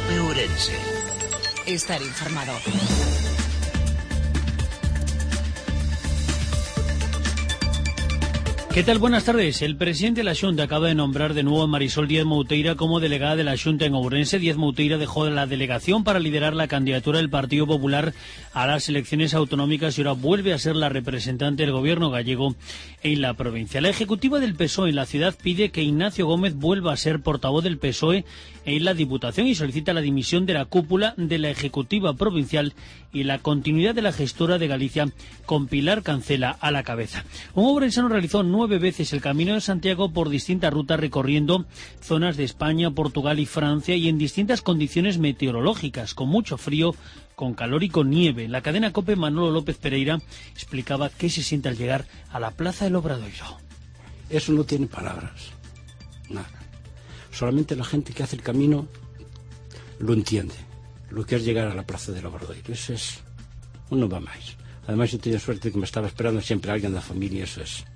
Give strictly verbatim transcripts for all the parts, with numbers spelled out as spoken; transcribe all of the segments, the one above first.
COPE Ourense. Estar informado. ¿Qué tal? Buenas tardes. El presidente de la Xunta acaba de nombrar de nuevo a Marisol Díaz Mouteira como delegada de la Xunta en Ourense. Díaz Mouteira dejó la delegación para liderar la candidatura del Partido Popular a las elecciones autonómicas y ahora vuelve a ser la representante del gobierno gallego en la provincia. La ejecutiva del P S O E en la ciudad pide que Ignacio Gómez vuelva a ser portavoz del P S O E en la Diputación y solicita la dimisión de la cúpula de la ejecutiva provincial y la continuidad de la gestora de Galicia con Pilar Cancela a la cabeza. Un ourensano realizó nueve veces el Camino de Santiago por distintas rutas recorriendo zonas de España, Portugal y Francia y en distintas condiciones meteorológicas, con mucho frío, con calor y con nieve. En la cadena COPE, Manolo López Pereira explicaba qué se siente al llegar a la Plaza del Obradoiro. Eso no tiene palabras, nada. Solamente la gente que hace el camino lo entiende, lo que es llegar a la Plaza del Obradoiro. Eso es, uno va más. Además yo tenía suerte que me estaba esperando siempre alguien de la familia, eso es,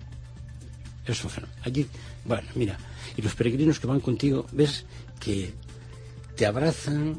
eso es un fenómeno. Allí, bueno, mira, y los peregrinos que van contigo, ves que te abrazan,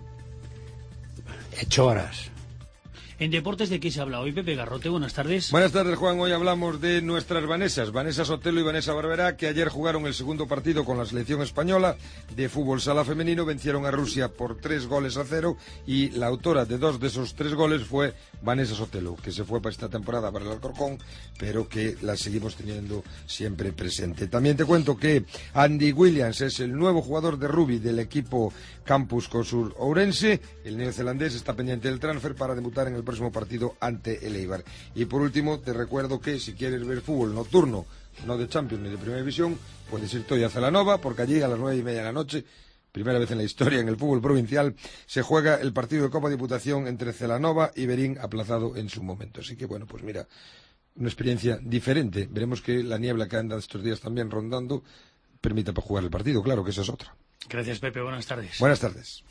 hecho horas. En deportes, ¿de qué se habla hoy? Pepe Garrote, buenas tardes. Buenas tardes, Juan. Hoy hablamos de nuestras Vanesas, Vanessa Sotelo y Vanessa Barberá, que ayer jugaron el segundo partido con la selección española de fútbol sala femenino, vencieron a Rusia por tres goles a cero y la autora de dos de esos tres goles fue Vanessa Sotelo, que se fue para esta temporada para el Alcorcón, pero que la seguimos teniendo siempre presente. También te cuento que Andy Williams es el nuevo jugador de rugby del equipo Campus Cosur Ourense. El neozelandés está pendiente del transfer para debutar en el próximo partido ante el Eibar. Y por último, te recuerdo que si quieres ver fútbol nocturno, no de Champions ni de Primera División, puedes ir hoy a Celanova, porque allí a las nueve y media de la noche, primera vez en la historia en el fútbol provincial, se juega el partido de Copa Diputación entre Celanova y Berín, aplazado en su momento. Así que bueno, pues mira, una experiencia diferente. Veremos que la niebla que anda estos días también rondando permita para jugar el partido, claro que esa es otra. Gracias, Pepe, buenas tardes. Buenas tardes.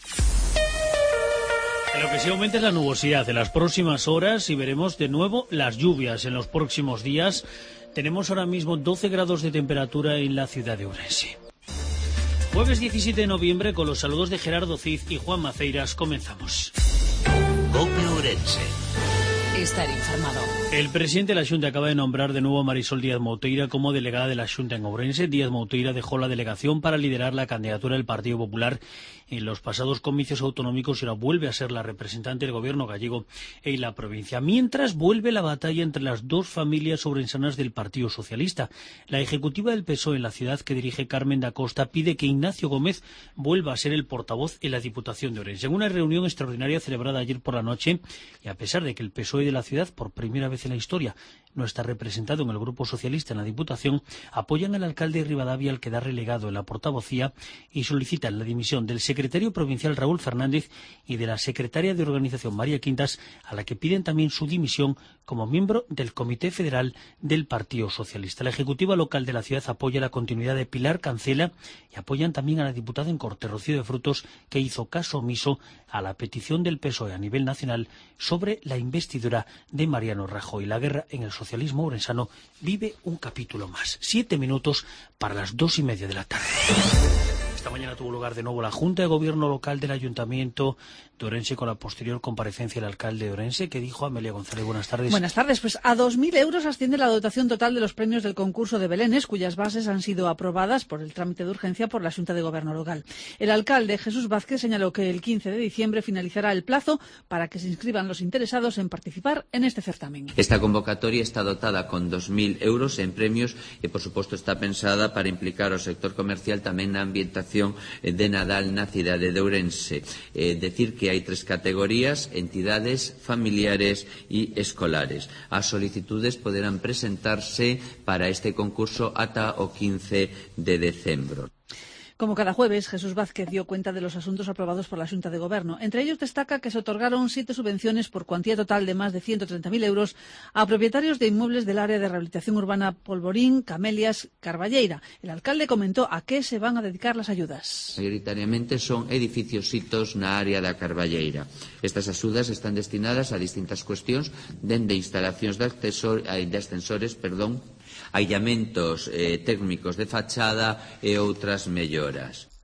Lo que sí aumenta es la nubosidad en las próximas horas y veremos de nuevo las lluvias en los próximos días. Tenemos ahora mismo doce grados de temperatura en la ciudad de Ourense. Jueves diecisiete de noviembre, con los saludos de Gerardo Cid y Juan Maceiras, comenzamos. COPE Ourense. Estar informado. El presidente de la Xunta acaba de nombrar de nuevo a Marisol Díaz Mouteira como delegada de la Xunta en Ourense. Díaz Mouteira dejó la delegación para liderar la candidatura del Partido Popular en los pasados comicios autonómicos y ahora vuelve a ser la representante del gobierno gallego en la provincia. Mientras vuelve la batalla entre las dos familias ourensanas del Partido Socialista. La ejecutiva del P S O E en la ciudad, que dirige Carmen da Costa, pide que Ignacio Gómez vuelva a ser el portavoz en la Diputación de Ourense. En una reunión extraordinaria celebrada ayer por la noche, y a pesar de que el P S O E de la ciudad, por primera vez en la historia, no está representado en el Grupo Socialista en la Diputación, apoyan al alcalde de Ribadavia, al quedar relegado en la portavocía, y solicitan la dimisión del secretario provincial Raúl Fernández y de la secretaria de Organización María Quintas, a la que piden también su dimisión como miembro del Comité Federal del Partido Socialista. La ejecutiva local de la ciudad apoya la continuidad de Pilar Cancela y apoyan también a la diputada en Corte, Rocío de Frutos, que hizo caso omiso a la petición del P S O E a nivel nacional sobre la investidura de Mariano Rajoy. La guerra en el socialismo ourensano vive un capítulo más. Siete minutos para las dos y media de la tarde. Esta mañana tuvo lugar de nuevo la Junta de Gobierno Local del Ayuntamiento de Ourense, con la posterior comparecencia del alcalde de Ourense, que dijo Amelia González. Buenas tardes. Buenas tardes. Pues a dos mil euros asciende la dotación total de los premios del concurso de Belénes, cuyas bases han sido aprobadas por el trámite de urgencia por la Junta de Gobierno Local. El alcalde Jesús Vázquez señaló que el quince de diciembre finalizará el plazo para que se inscriban los interesados en participar en este certamen. Esta convocatoria está dotada con dos mil euros en premios e, por suposto, está pensada para implicar ao sector comercial tamén na ambientación de Nadal na cidade de Ourense. Eh, decir que hai tres categorías: entidades, familiares e escolares. As solicitudes poderán presentarse para este concurso ata o quince de decembro. Como cada jueves, Jesús Vázquez dio cuenta de los asuntos aprobados por la Xunta de Gobierno. Entre ellos destaca que se otorgaron siete subvenciones por cuantía total de más de ciento treinta mil euros a propietarios de inmuebles del área de rehabilitación urbana Polvorín, Camelias, Carballeira. El alcalde comentó a qué se van a dedicar las ayudas. Mayoritariamente son edificios sitos na área da Carballeira. Estas axudas están destinadas a distintas cuestións, dende instalacións de, accesor, de ascensores, perdón, aillamentos eh, técnicos de fachada e outras melloras.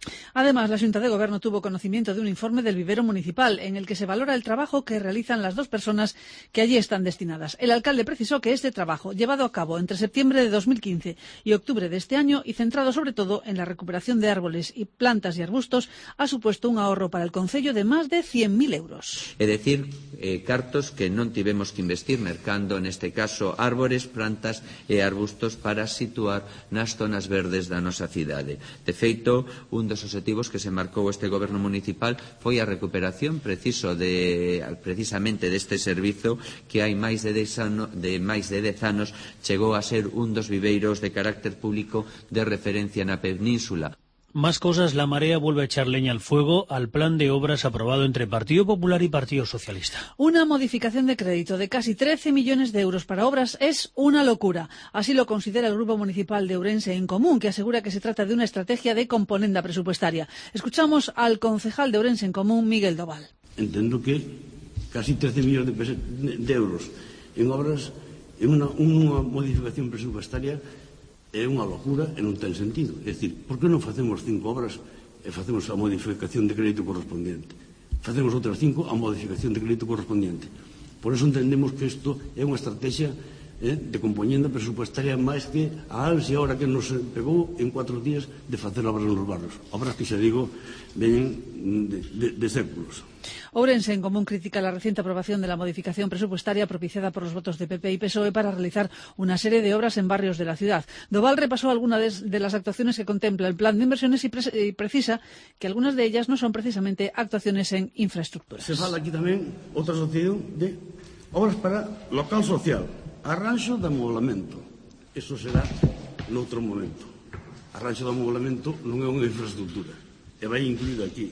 Además, la Xunta de Goberno tuvo conocimiento de un informe del vivero municipal en el que se valora el trabajo que realizan las dos personas que allí están destinadas. El alcalde precisó que este trabajo, llevado a cabo entre septiembre de dos mil quince y octubre de este año y centrado sobre todo en la recuperación de árboles y plantas y arbustos, ha supuesto un ahorro para el concello de máis de cien mil euros. É dicir, eh, cartos que non tivemos que investir mercando, neste caso, árbores, plantas e arbustos para situar nas zonas verdes da nosa cidade. De feito, un dos objetivos que se marcou este goberno municipal foi a recuperación preciso de, precisamente deste servizo que hai máis de dez anos, de máis de dez anos chegou a ser un dos viveiros de carácter público de referencia na península. Más cosas, la Marea vuelve a echar leña al fuego al plan de obras aprobado entre Partido Popular y Partido Socialista. Una modificación de crédito de casi trece millones de euros para obras es una locura. Así lo considera el Grupo Municipal de Ourense en Común, que asegura que se trata de una estrategia de componenda presupuestaria. Escuchamos al concejal de Ourense en Común, Miguel Doval. Entendo que casi trece millones de, de euros en obras, en una, unha modificación presupuestaria, é unha locura e non ten sentido. É dicir, por que non facemos cinco obras e facemos a modificación de crédito correspondiente? Facemos outras cinco a modificación de crédito correspondiente. Por eso entendemos que isto é unha estrategia eh, de componenda presupuestaria máis que a ansia ahora que nos pegou en cuatro días de facer obras nos barrios. Obras que, xa digo, venen de, de, de séculos. Ourense en Común critica la reciente aprobación de la modificación presupuestaria propiciada por los votos de P P y P S O E para realizar una serie de obras en barrios de la ciudad. Doval repasó algunas de, de las actuaciones que contempla el plan de inversiones y, pre y precisa que algunas de ellas no son precisamente actuaciones en infraestructuras. Se fala aquí tamén outra asociación de obras para local social, arranxo de amobilamento. Eso será noutro momento. Arranxo de amobilamento non é unha infraestructura e vai incluído aquí.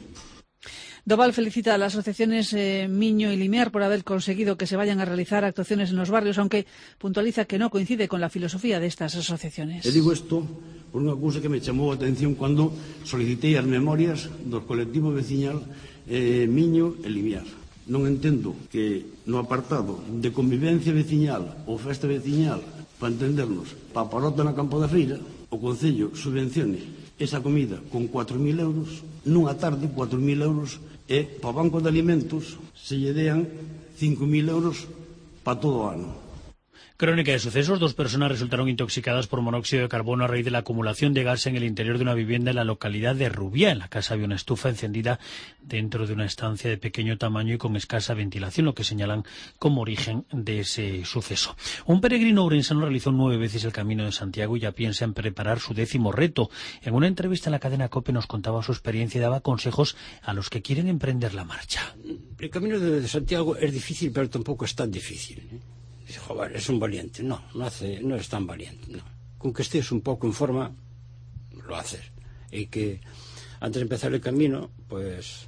Doval felicita a las asociaciones eh, Miño y Limiar por haber conseguido que se vayan a realizar actuaciones en los barrios, aunque puntualiza que no coincide con la filosofía de estas asociaciones. E digo isto por unha cousa que me chamou a atención cando solicitei as memorias do colectivo veciñal eh, Miño e Limiar. Non entendo que no apartado de convivencia veciñal ou festa veciñal, para entendernos, pa parota na Campo da Feira, o Concello subvencione esa comida con cuatro mil euros, nunha tarde cuatro mil euros, e para o Banco de Alimentos se lle dean cinco mil euros para todo o ano. Crónica de sucesos. Dos personas resultaron intoxicadas por monóxido de carbono a raíz de la acumulación de gas en el interior de una vivienda en la localidad de Rubiá. En la casa había una estufa encendida dentro de una estancia de pequeño tamaño y con escasa ventilación, lo que señalan como origen de ese suceso. Un peregrino ourensano realizó nueve veces el Camino de Santiago y ya piensa en preparar su décimo reto. En una entrevista en la cadena COPE nos contaba su experiencia y daba consejos a los que quieren emprender la marcha. El Camino de Santiago es difícil, pero tampoco es tan difícil, ¿eh? Dice, joder, es un valiente. No, no, hace, no es tan valiente. No. Con que estés un poco en forma, lo haces. Y que antes de empezar el camino, pues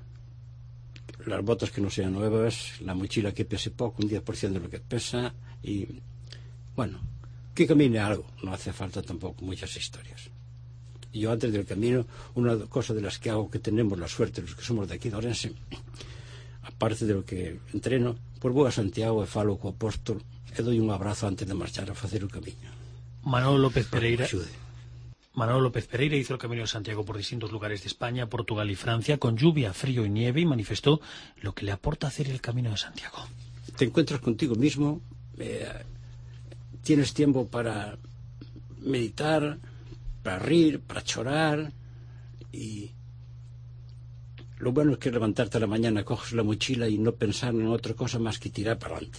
las botas que no sean nuevas, la mochila que pese poco, un diez por ciento de lo que pesa, y bueno, que camine algo. No hace falta tampoco muchas historias. Y yo antes del camino, una cosa de las que hago, que tenemos la suerte, los que somos de aquí de Ourense, aparte de lo que entreno, pues vou a Santiago e falo co apóstol e doi un abrazo antes de marchar a facer o camiño. Manolo López Pereira Manolo López Pereira hizo el Camino de Santiago por distintos lugares de España, Portugal y Francia, con lluvia, frío y nieve, y manifestó lo que le aporta hacer el Camino de Santiago. Te encuentras contigo mismo, eh, tienes tiempo para meditar, para rir, para chorar, y lo bueno es que levantarte a la mañana, coges la mochila y no pensar en otra cosa más que tirar para adelante.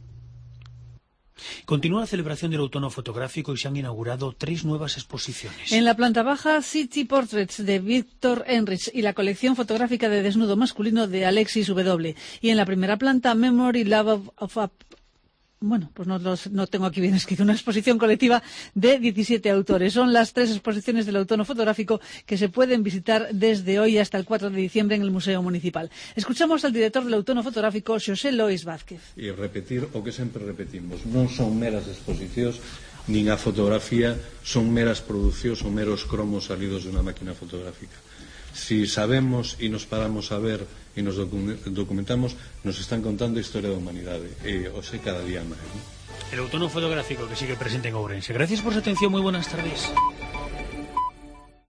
Continúa la celebración del Outono Fotográfico y se han inaugurado tres nuevas exposiciones. En la planta baja, City Portraits de Víctor Enrich y la colección fotográfica de desnudo masculino de Alexis W. Y en la primera planta, Memory Love of a... Bueno, pues no, los, no tengo aquí bien escrito, una exposición colectiva de diecisiete autores. Son las tres exposiciones del Outono Fotográfico que se pueden visitar desde hoy hasta el cuatro de diciembre en el Museo Municipal. Escuchamos al director del Outono Fotográfico, Xosé Lois Vázquez. E repetir o que sempre repetimos, non son meras exposicións, nin a fotografía son meras producións ou meros cromos salidos de unha máquina fotográfica. Si sabemos e nos paramos a ver e nos documentamos, nos están contando a historia da humanidade, e o sei cada día máis, ¿no? El Outono Fotográfico que sigue presente en Ourense. Gracias por su atención, muy buenas tardes.